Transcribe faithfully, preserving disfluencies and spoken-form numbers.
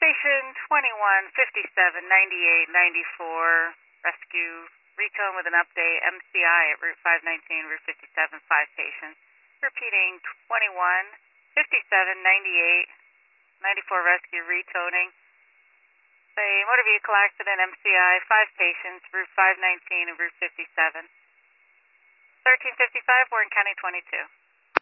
Station twenty-one fifty-seven ninety-eight ninety-four, rescue recon with an update, M C I at Route five nineteen, Route fifty-seven, five patients. Repeating, twenty-one fifty-seven ninety-eight ninety-four, rescue retoning. Say, motor vehicle accident, M C I, five patients, Route five nineteen and Route fifty-seven. thirteen fifty-five, Warren County twenty-two.